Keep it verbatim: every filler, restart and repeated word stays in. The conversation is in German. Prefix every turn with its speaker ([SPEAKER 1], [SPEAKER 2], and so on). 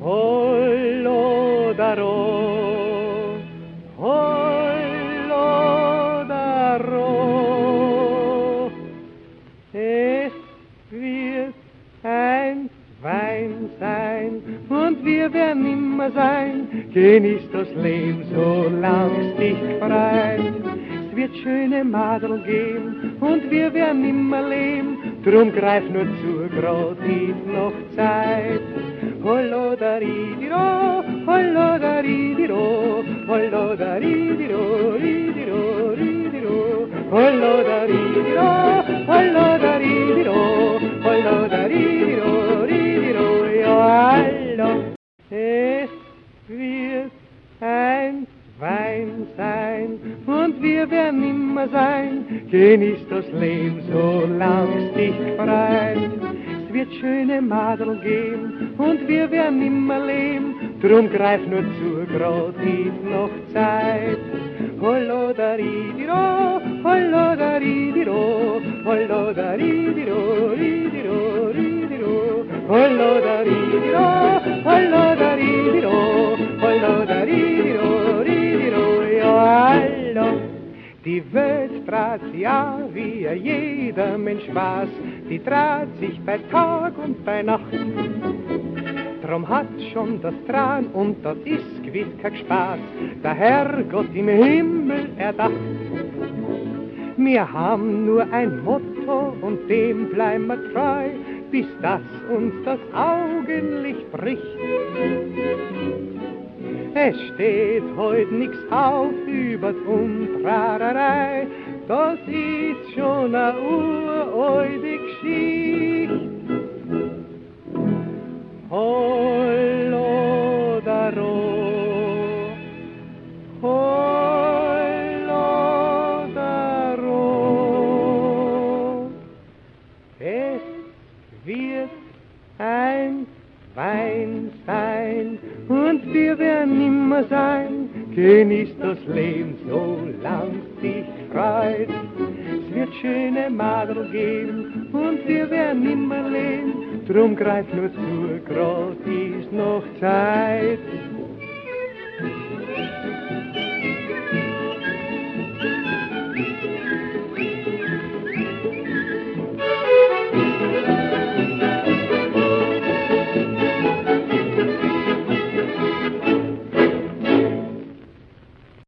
[SPEAKER 1] Hollodaro, Hollodaro, es wird ein Wein sein und wir werden immer sein. Genieß das Leben, solang's dich freit. Es wird schöne Madel geben und wir werden immer leben. Drum greif nur zu, grad ist noch Zeit. Hollodari-diro, Hollodari-diro, Hollodari-diro, ridiro, ridiro, Hollodari-diro, Hollodari-diro, Hollodari-diro, ridiro, ja, hallo. Es wird ein Wein sein und wir werden immer sein. Genieß das Leben, solang's dich freit. Es wird schöne Madel geben und wir werden immer leben. Drum greif nur zu, grad ist noch Zeit. Hollodari-diro, Hollodari-diro, Hollodari-diro, ridiro, ridiro, Hollodari-diro, Hollodari-diro, Hollodari-diro, ridiro, ja, hallo. Die Welt trat ja, wie jeder Mensch weiß, die trat sich bei Tag und bei Nacht. Drum hat schon das Tran und das ist gewiss kein Spaß, der Herrgott im Himmel erdacht. Wir haben nur ein Motto und dem bleiben wir treu, bis das uns das Augenlicht bricht. Es steht heut nix auf übers Untrarerei, das ist schon a uralte Geschichte. Hollodaro, Hollodaro, es wird ein Wein sein und wir werden immer sein. Genieß das Leben, solang's dich freut. Es wird schöne Madel geben und wir werden immer leben. Drum greif nur zu, grad ist noch Zeit.